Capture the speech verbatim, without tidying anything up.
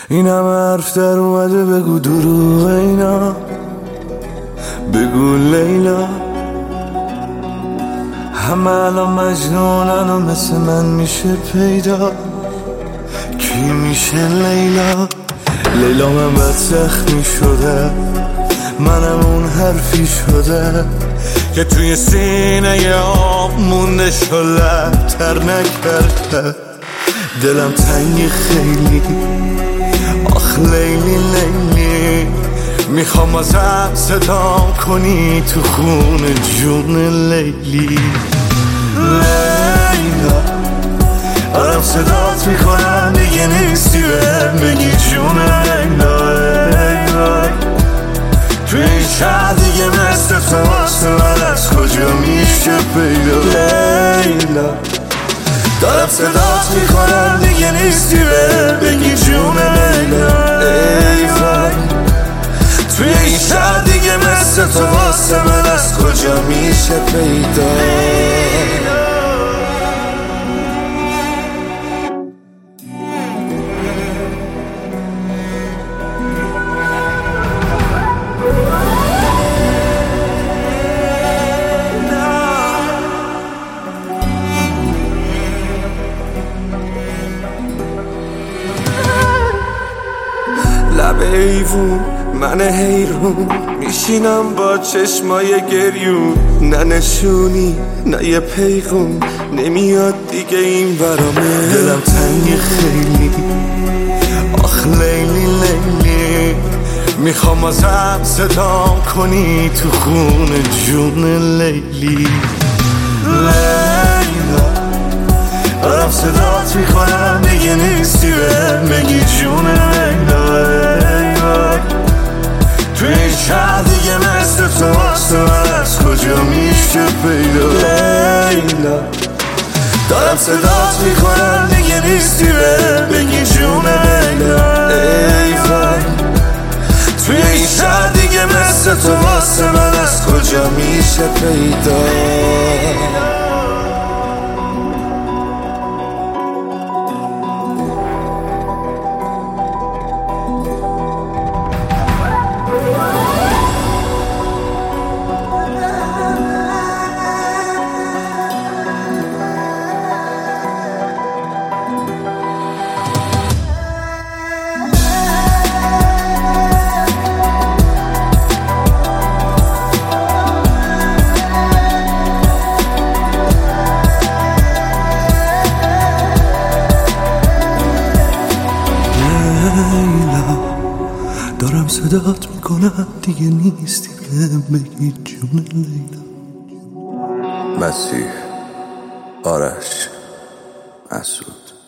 این همه حرف در اومده بگو دروغ اینا، بگو لیلا. همه الان مجنونن و مثل من میشه پیدا، کی میشه لیلا؟ لیلا من بد زخمی شده، منم اون حرفی شده که توی سینه آب مونده شلب تر نکرده. دلم تنگی خیلی، آخ لیلی لیلی، میخوام ازت صدا کنی تو خون جون لیلی. لیلا دارم صدات میکنم دیگه نیستی، بهم بگی جون لیلا. لیلا توی این شهر دیگه مثل تو واسه من از کجا میشه پیدا؟ لیلا دارم صدات میکنم دیگه نیستی، بهم بگی جون لیلا. لیلا توی این شهر دیگه مثل تو واسه من از کجا میشه پیدا؟ لب ایوون من حیرون میشینم با چشمای گریون، نه نشونی نه یه پیغون نمیاد دیگه این برامه. دلم تنگی خیلی، آخ لیلی لیلی، میخوام ازت صدا کنی تو خون جون لیلی. لیلا دارم صدات میکنم دیگه نیستی، بهم بگی جون لیلا. توی این شهر دیگه مثل تو واسه من از کجا میشه پیدا؟ لیلا دارم صدات میکنم دیگه نیستی، بهم بگی جون لیلا. لیلا توی این شهر دیگه مثل تو واسه من از کجا میشه پیدا؟ دارم صدات میکنم دیگه نیستی، بهم بگی جون لیلا. مسیح، آرش، مسعود.